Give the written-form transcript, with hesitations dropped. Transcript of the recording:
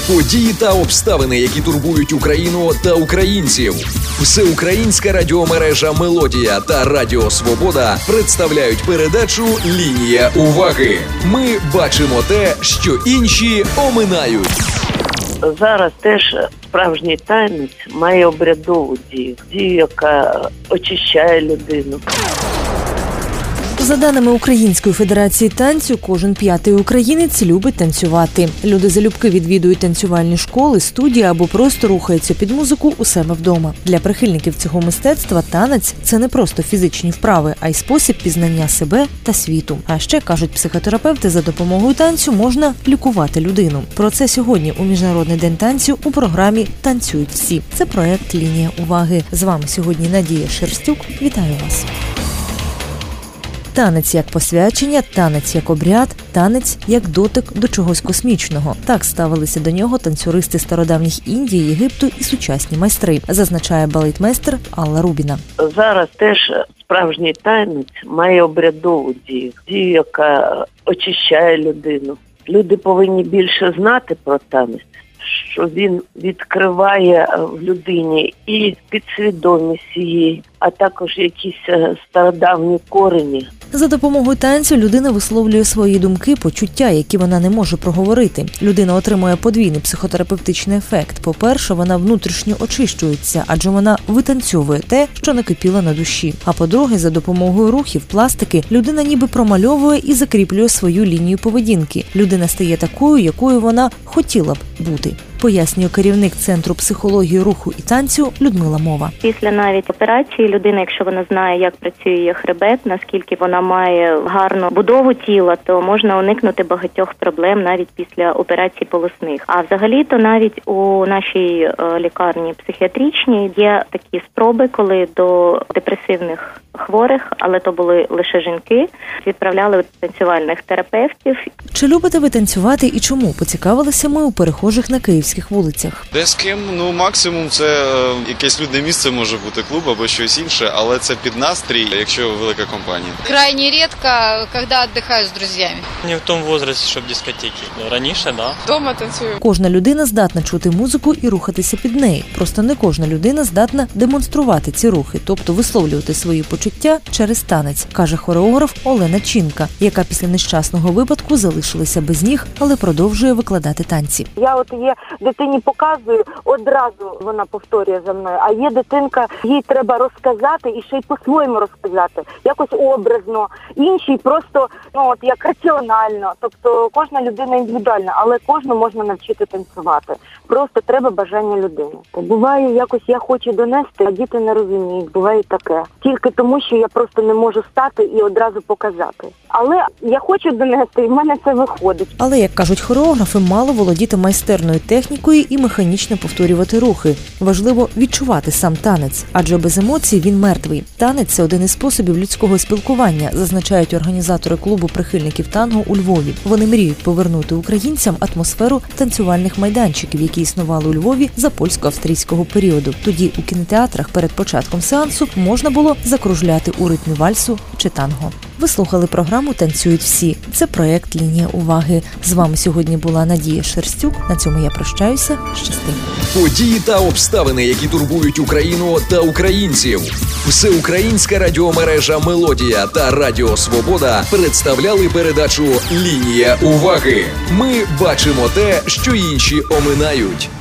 Події та обставини, які турбують Україну та українців. Всеукраїнська радіомережа «Мелодія» та Радіо Свобода представляють передачу «Лінія уваги». Ми бачимо те, що інші оминають. Зараз теж справжній танець має обрядову дію, яка очищає людину. За даними Української федерації танцю, кожен п'ятий українець любить танцювати. Люди залюбки відвідують танцювальні школи, студії або просто рухаються під музику у себе вдома. Для прихильників цього мистецтва танець – це не просто фізичні вправи, а й спосіб пізнання себе та світу. А ще, кажуть психотерапевти, за допомогою танцю можна лікувати людину. Про це сьогодні у Міжнародний день танцю у програмі «Танцюють всі». Це проект «Лінія уваги». З вами сьогодні Надія Шерстюк. Вітаю вас. Танець як посвячення, танець як обряд, танець як дотик до чогось космічного. Так ставилися до нього танцюристи стародавніх Індії, Єгипту і сучасні майстри, зазначає балетмейстер Алла Рубіна. Зараз теж справжній танець має обрядову дію, яка очищає людину. Люди повинні більше знати про танець, що він відкриває в людині і підсвідомість її, а також якісь стародавні корені. За допомогою танцю людина висловлює свої думки, почуття, які вона не може проговорити. Людина отримує подвійний психотерапевтичний ефект. По-перше, вона внутрішньо очищується, адже вона витанцьовує те, що накипіло на душі. А по-друге, за допомогою рухів, пластики, людина ніби промальовує і закріплює свою лінію поведінки. Людина стає такою, якою вона хотіла б бути. Пояснює керівник Центру психології руху і танцю Людмила Мова. Після навіть операції людина, якщо вона знає, як працює її хребет, наскільки вона має гарну будову тіла, то можна уникнути багатьох проблем навіть після операцій полосних. А взагалі-то навіть у нашій лікарні психіатричній є такі спроби, коли до депресивних хворих, але то були лише жінки, відправляли танцювальних терапевтів. Чи любите ви танцювати і чому? Поцікавилися ми у перехожих на київських вулицях. Де з ким? Максимум це якесь людне місце, може бути клуб або щось інше, але це під настрій, якщо велика компанія. Крайне рідко, коли відпочиваю з друзями. Не в тому віці, щоб дискотеки. Раніше, да. Дома танцюю. Кожна людина здатна чути музику і рухатися під неї. Просто не кожна людина здатна демонструвати ці рухи, тобто висловлювати свої почуття через танець, каже хореограф Олена Чинка, яка після нещасного випадку залишилася без ніг, але продовжує викладати танці. Я є дитині показую, одразу вона повторює за мною, а є дитинка, їй треба розказати і ще й по-своєму розказати, якось образно, іншій просто, як раціонально, тобто кожна людина індивідуальна, але кожну можна навчити танцювати. Просто треба бажання людини. Буває, якось я хочу донести, а діти не розуміють, буває таке. Тільки тому, що я просто не можу стати і одразу показати. Але я хочу донести, і в мене це виходить. Але, як кажуть хореографи, мало володіти майстерною технікою і механічно повторювати рухи. Важливо відчувати сам танець, адже без емоцій він мертвий. Танець – це один із способів людського спілкування, зазначають організатори клубу прихильників танго у Львові. Вони мріють повернути українцям атмосферу танцювальних майданчиків, які існували у Львові за польсько-австрійського періоду. Тоді у кінотеатрах перед початком сеансу можна було закружляти у ритмі вальсу чи танго. Ви слухали програму «Танцюють всі». Це проект «Лінія уваги». З вами сьогодні була Надія Шерстюк. На цьому я прощаюся. Щасти. Події та обставини, які турбують Україну та українців. Всеукраїнська радіомережа «Мелодія» та Радіо Свобода представляли передачу «Лінія уваги». Ми бачимо те, що інші оминають.